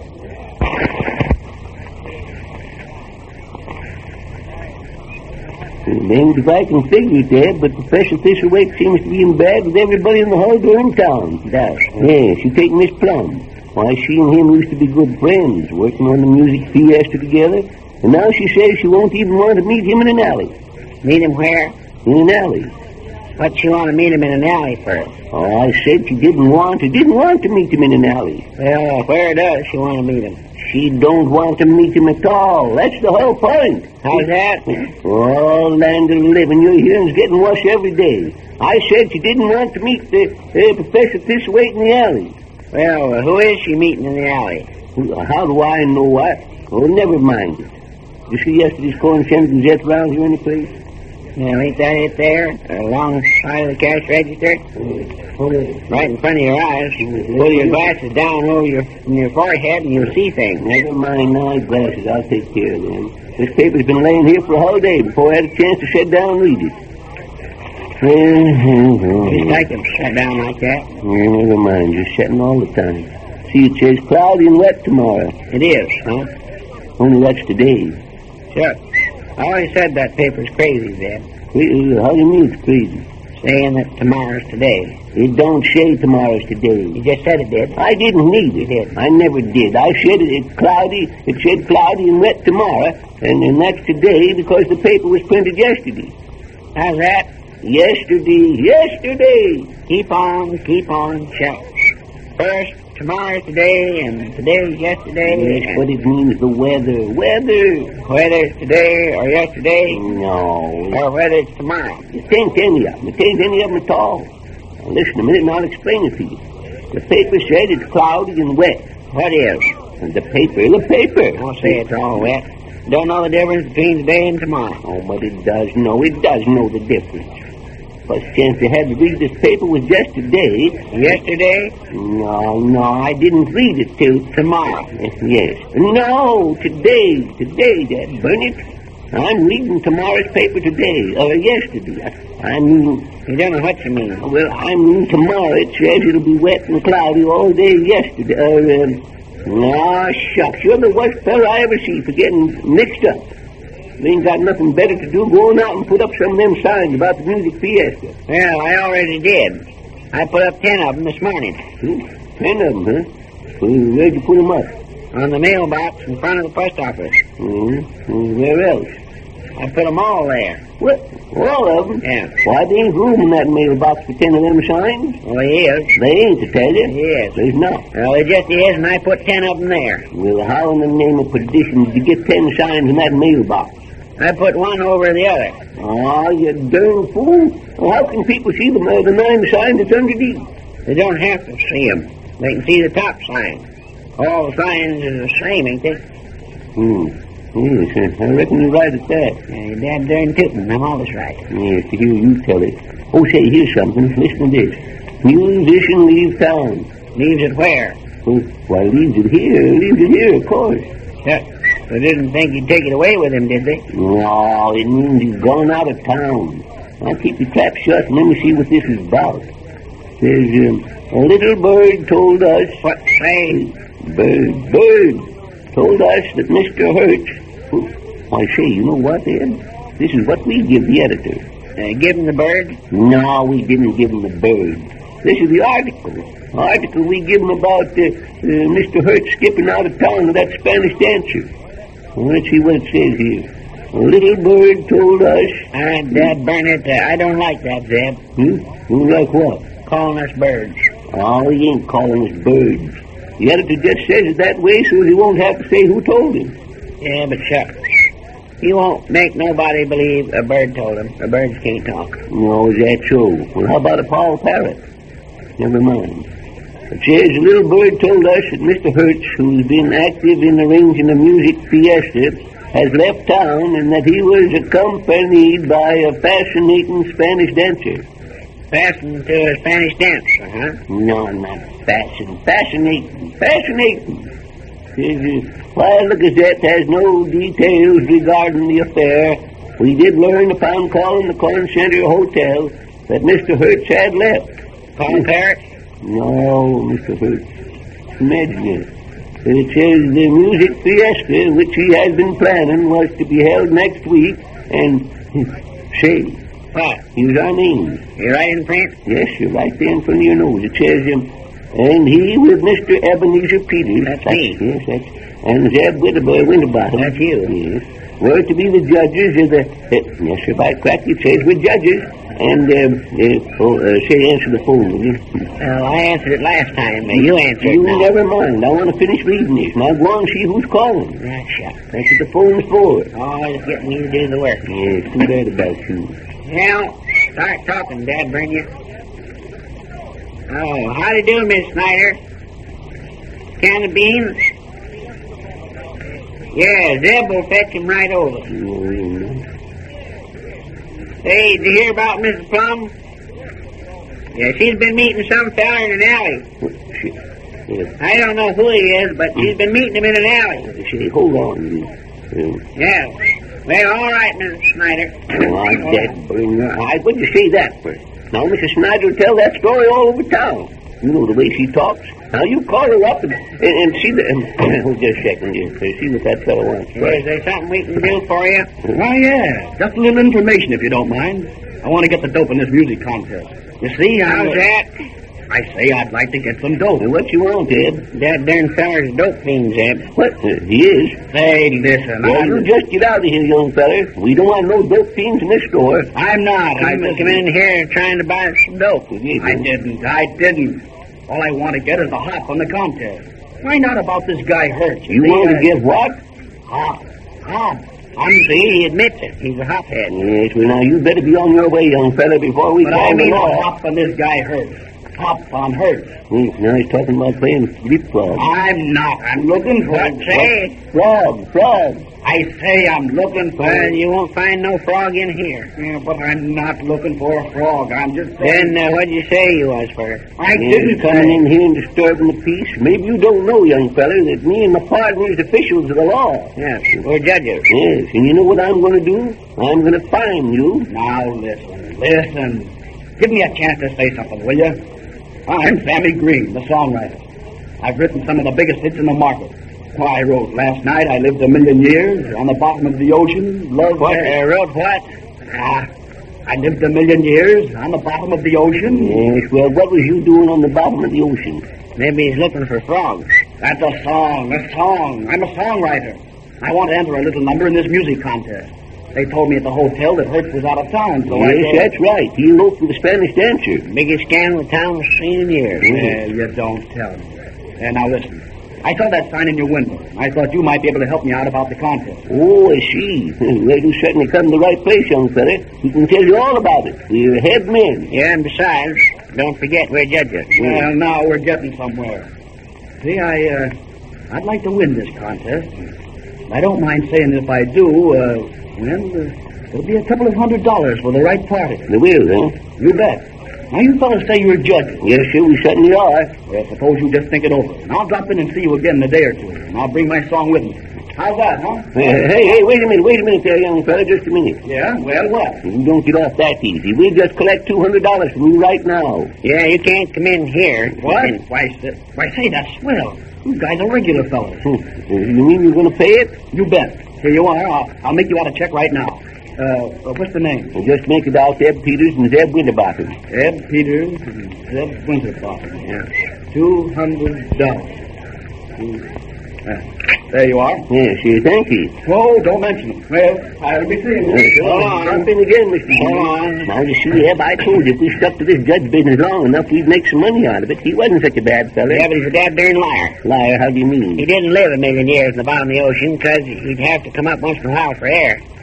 Then if I can figure it there, but Professor Thistlethwaite seems to be in bad with everybody in the whole darn town. Does? Yeah, she take Miss Plum. Why, she and him used to be good friends, working on the music fiesta together, and now she says she won't even want to meet him in an alley. Meet him where? In an alley. What you want to meet him in an alley for? Oh, I said she didn't want to meet him in an alley. Well, where does she want to meet him? She don't want to meet him at all. That's the whole point. How's that? Oh, land of the living. Your hearing's getting worse every day. I said she didn't want to meet Professor Thistlethwaite in the alley. Well, who is she meeting in the alley? How do I know what? Oh, never mind it. You see yesterday's Corn Center Gazette around here any place? Now, ain't that it there? Alongside of the cash register? Right in front of your eyes. Pull your glasses down over your forehead and you'll see things. Never mind my glasses. I'll take care of them. This paper's been laying here for a whole day before I had a chance to sit down and read it. Just like them sit down like that. Yeah, never mind. Just sitting all the time. See, it says cloudy and wet tomorrow. It is, huh? Only that's today. Sure. I always said that paper's crazy, Zeb. How do you mean it's crazy? Saying that tomorrow's today. It don't say tomorrow's today. You just said it did. I didn't need it. You did. I never did. I said it's cloudy. It said cloudy and wet tomorrow, and that's today because the paper was printed yesterday. How's that? Yesterday. Keep on, shucks. First, tomorrow's today, and today's yesterday. Yes, but it means the weather. Whether it's today or yesterday. No. Or whether it's tomorrow. It ain't any of them. It ain't any of them at all. Now, listen a minute and I'll explain it to you. The paper said it's cloudy and wet. What is? And the paper. I'll say it's all wet. Don't know the difference between today and tomorrow. Oh, but it does know. It does know the difference. First chance I had to read this paper was just today. Yesterday? No, I didn't read it till tomorrow. Yes. No, today, Dad. Burn it. I'm reading tomorrow's paper today, or yesterday. I mean... You don't know what you mean. Well, I mean tomorrow. It says it'll be wet and cloudy all day yesterday. Shucks. You're the worst fellow I ever see for getting mixed up. You ain't got nothing better to do going out and put up some of them signs about the music fiesta. Well, I already did. I put up 10 of them this morning. 10 of them, huh? Well, where'd you put them up? On the mailbox in front of the post office. Where else? I put them all there. What? All of them? Yeah. Why, there ain't room in that mailbox for 10 of them signs. Well, there is. They ain't, to tell you. Yes. There's not. Well, there just is, and I put 10 of them there. Well, how in the name of perdition did you get 10 signs in that mailbox? I put one over the other. Oh, you darn fool. Well, how can people see the 9 sign that's underneath? They don't have to see them. They can see the top sign. All signs are the same, ain't they? Yes, I reckon you're right at that. You're damn darn tootin'. I'm always right. Yes, to hear you tell it. Oh, say, here's something. Listen to this. Musician leaves town. Leaves it where? Oh, why, leaves it here, of course. Yeah. They didn't think you'd take it away with him, did they? No, it means he's gone out of town. Now keep your trap shut and let me see what this is about. There's a little bird told us... What say? Bird told us that Mr. Hertz... I say, you know what, Ed? This is what we give the editor. Give him the bird? No, we didn't give him the bird. This is the article we give him about Mr. Hertz skipping out of town with that Spanish dancer. Well, let's see what it says here. A little bird told us... Dad, burn it. I don't like that, Zeb. You like what? Calling us birds. Oh, he ain't calling us birds. The editor just says it that way so he won't have to say who told him. Yeah, but shucks. He won't make nobody believe a bird told him. The birds can't talk. No, is that so? Well, how about a Paul Parrot? Never mind. It says a little bird told us that Mr. Hertz, who's been active in arranging the music fiesta, has left town and that he was accompanied by a fascinating Spanish dancer. Fastened to a Spanish dancer, huh? No, not fascinating. While the Gazette has no details regarding the affair, we did learn upon calling the Corn Center Hotel that Mr. Hertz had left. Paul Parrot? No, Mr. Hertz. Imagine it. It says the music fiesta, which he has been planning, was to be held next week, and say, What? here's our names. You right in print? Yes, you're right there in front of your nose. It says, and he with Mr. Ebenezer Peters. That's me. Yes, and Zeb Winterbottom. That's you. Yes. Were to be the judges of the... yes, sir, by crack, it says we're judges. And, say, answer the phone, will you? Well, I answered it last time. You answered it You now. never mind. I want to finish reading this. Now go on and see who's calling. Right, shut. That's what the phone's for. Oh, it's getting me to do the work. Yeah, it's too bad about you. Well, start talking, Dad, burn you. Oh, how do you do, Miss Snyder? Can of beans? Yeah, Zeb will fetch him right over. Hey, did you hear about Mrs. Plum? Yeah, she's been meeting some fella in an alley. I don't know who he is, but she's been meeting him in an alley. Say, hold on. Yeah. Well, all right, Mrs. Snyder. Oh, Dad, burn your eyes. What'd you say that for? Now, Mrs. Snyder will tell that story all over town. You know the way she talks. Now, you call her up and see the... hold just a second, dear. See what that fellow wants. Is there something we can do for you? Why, yeah. Just a little information, if you don't mind. I want to get the dope in this music contest. You see, How's that? I say I'd like to get some dope. What you want, Ed? That darn feller's dope fiend, Zeb. What? He is? Hey, listen, Well, you just get out of here, young feller. We don't want no dope fiends in this store. I'm not. I was coming in here trying to buy some dope. I didn't. All I want to get is a hop on the contest. Why not about this guy Hurts? You want to get what? Hop. He admits it. He's a hophead. Yes, well, now, you better be on your way, young fella, before we But call I mean the a law. hop on this guy Hurts. Hop on Hurts. Yes, now he's talking about playing leapfrog. I'm not. I'm looking for... What, say? Frog. I say I'm looking for... Well, you won't find no frog in here. Yeah, but I'm not looking for a frog. I'm just saying... Then what'd you say you was for? I Yes, didn't coming in here and disturbing the peace. Maybe you don't know, young feller, that me and my partner is officials of the law. Yes, we're judges. Yes, and you know what I'm going to do? I'm going to fine you. Now, listen. Give me a chance to say something, will you? I'm Sammy Green, the songwriter. I've written some of the biggest hits in the market. Why, I wrote Last Night I Lived a Million Years, On the Bottom of the Ocean, Love... What? Wrote what? I lived a million years on the bottom of the ocean. Yes, well, what was you doing on the bottom of the ocean? Maybe he's looking for frogs. That's a song. I'm a songwriter. I want to enter a little number in this music contest. They told me at the hotel that Hertz was out of town, so I Yes, thought... that's right. He eloped with the Spanish dancer. Biggest scandal the town has seen in years. Well, you don't tell me. Now listen. I saw that sign in your window. I thought you might be able to help me out about the contest. Oh, I see. Well, you certainly come to the right place, young fella. We can tell you all about it. We're head men. Yeah, and besides, don't forget we're judges. Well, now we're getting somewhere. See, I'd like to win this contest. I don't mind saying if I do, there'll be a couple of $100 for the right party. The will, huh? You bet. Now, you fellas say you're judges. Yes, sir, we certainly are. Well, suppose you just think it over. And I'll drop in and see you again in a day or two. And I'll bring my song with me. How's that, huh? Hey, wait a minute there, young fella, just a minute. Yeah? Well, what? You don't get off that easy. We'll just collect $200 from you right now. Yeah, you can't come in here. What? Why, say, that's swell. You guys are regular fellas. You mean you're going to pay it? You bet. Here you are. I'll make you out a check right now. What's the name? Well, just make it out Eb Peters and Zeb Winterbottom. Eb Peters and Zeb Winterbottom. Yeah. $200. There you are. Yes, sir, thank you. Oh, don't mention them. Well, I'll be seeing you. Hold on. Jump in again, Mr. Hold on. Now, you see, Eb, I told you if we stuck to this judge business long enough, we'd make some money out of it. He wasn't such a bad fella. Yeah, but he's a dad darn liar. Liar, how do you mean? He didn't live a million years in the bottom of the ocean because he'd have to come up once in a while for air.